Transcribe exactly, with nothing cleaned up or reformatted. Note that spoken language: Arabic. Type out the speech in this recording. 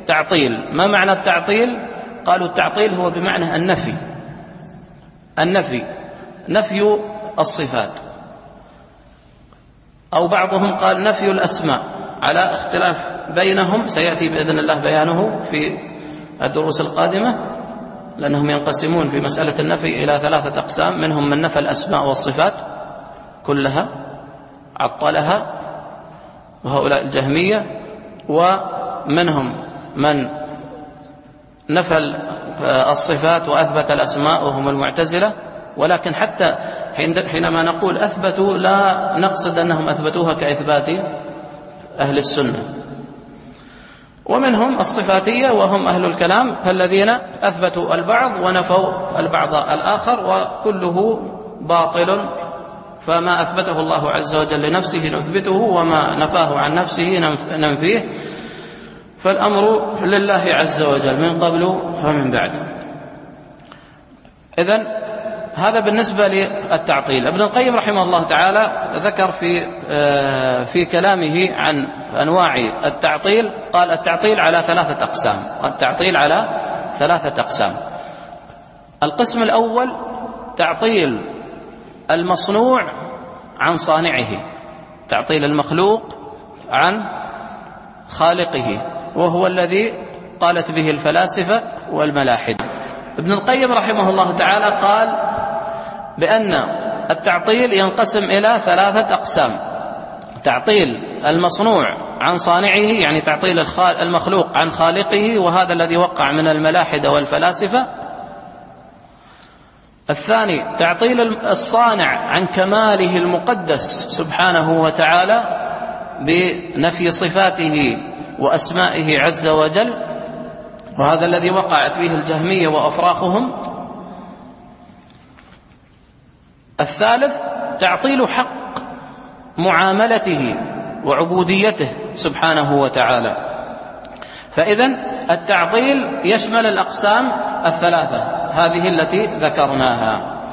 تعطيل. ما معنى التعطيل؟ قالوا التعطيل هو بمعنى النفي، النفي نفي الصفات، أو بعضهم قال نفي الأسماء، على اختلاف بينهم سيأتي بإذن الله بيانه في الدروس القادمة، لأنهم ينقسمون في مسألة النفي إلى ثلاثة أقسام، منهم من نفى الأسماء والصفات كلها عطلها وهؤلاء الجهمية، ومنهم من نفى الصفات وأثبت الأسماء وهم المعتزلة. ولكن حتى حينما نقول أثبتوا لا نقصد أنهم أثبتوها كإثبات أهل السنة. ومنهم الصفاتية وهم أهل الكلام، فالذين أثبتوا البعض ونفوا البعض الآخر، وكله باطل. فما أثبته الله عز وجل لنفسه نثبته، وما نفاه عن نفسه ننفيه، فالأمر لله عز وجل من قبل ومن بعد. إذن هذا بالنسبة للتعطيل. ابن القيم رحمه الله تعالى ذكر في في كلامه عن أنواع التعطيل، قال التعطيل على ثلاثة أقسام، التعطيل على ثلاثة أقسام. القسم الأول تعطيل المصنوع عن صانعه، تعطيل المخلوق عن خالقه، وهو الذي قالت به الفلاسفة والملاحدة. ابن القيم رحمه الله تعالى قال بأن التعطيل ينقسم إلى ثلاثة أقسام: تعطيل المصنوع عن صانعه، يعني تعطيل المخلوق عن خالقه، وهذا الذي وقع من الملاحدة والفلاسفة. الثاني تعطيل الصانع عن كماله المقدس سبحانه وتعالى بنفي صفاته وأسمائه عز وجل، وهذا الذي وقعت به الجهمية وأفراخهم. الثالث تعطيل حق معاملته وعبوديته سبحانه وتعالى. فإذن التعطيل يشمل الأقسام الثلاثة هذه التي ذكرناها.